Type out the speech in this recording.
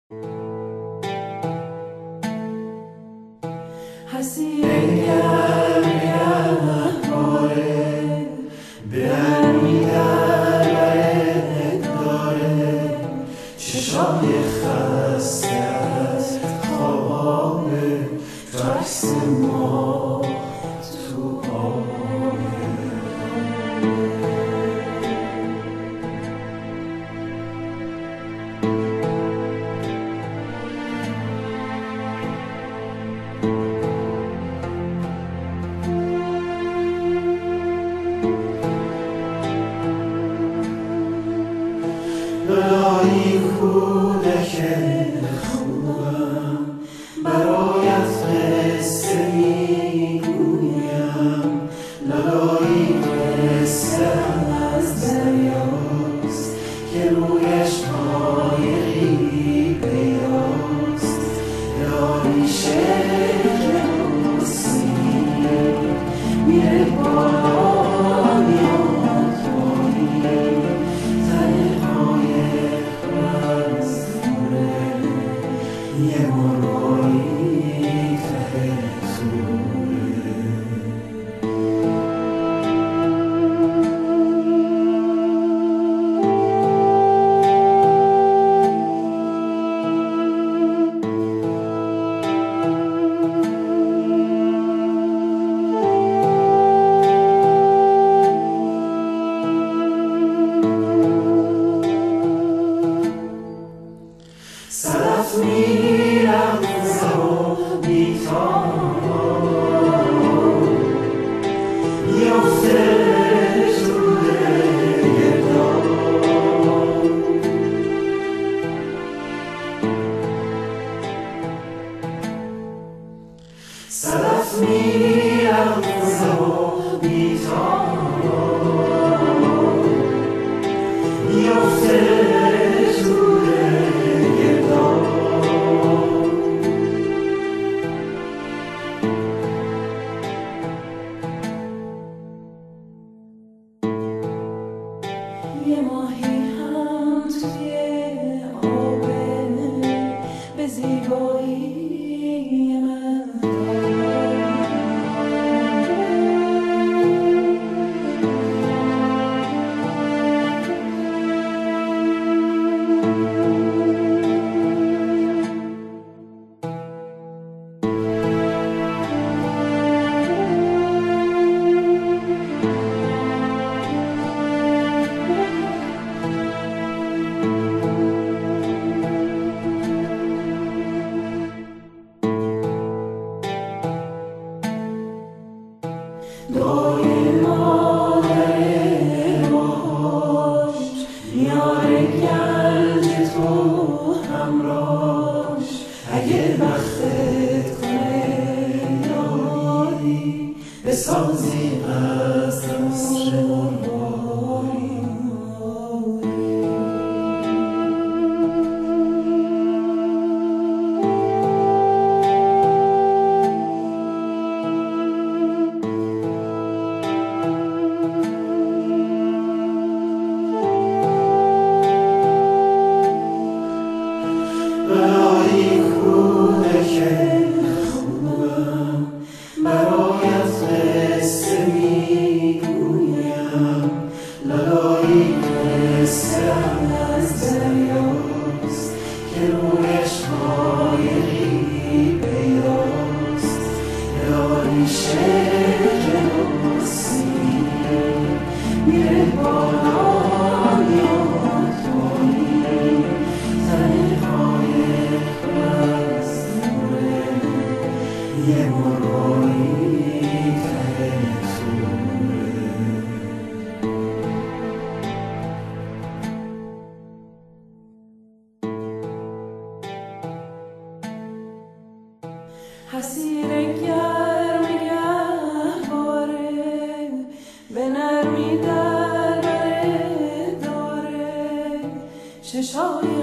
حسیر گهواره به همی دربرت داره، چشای خسته از خوابه، تو عکس ما تو آبه. لالای کودک خوبم، برایت قصه میگویم. لالای قصه از دریاست که رویش قایقی پیداست. لالای شکل حسین میره بالا میاد پایین، یه مرغایی ته زوره. صدف میرم و بیتام، میافته جلوه گردام. صدف میرم و بیتام، میافته یه ماهی هم توی آبه، به زیبایی من دعای مادر باش، میاره گنج تو همراش. اگه بختت کنه یاری، بسازی از قصر مرغاری. لالای کودک خوبم، برایت قصه میگویم. لالای قصه از دریاست که رویش قایقی پیداست. لالای شکل حسین میره بالا میاد پایین، یه مرغایی ته زوره. حسیر گرم گهواره، به نرمی دربرت داره، چشای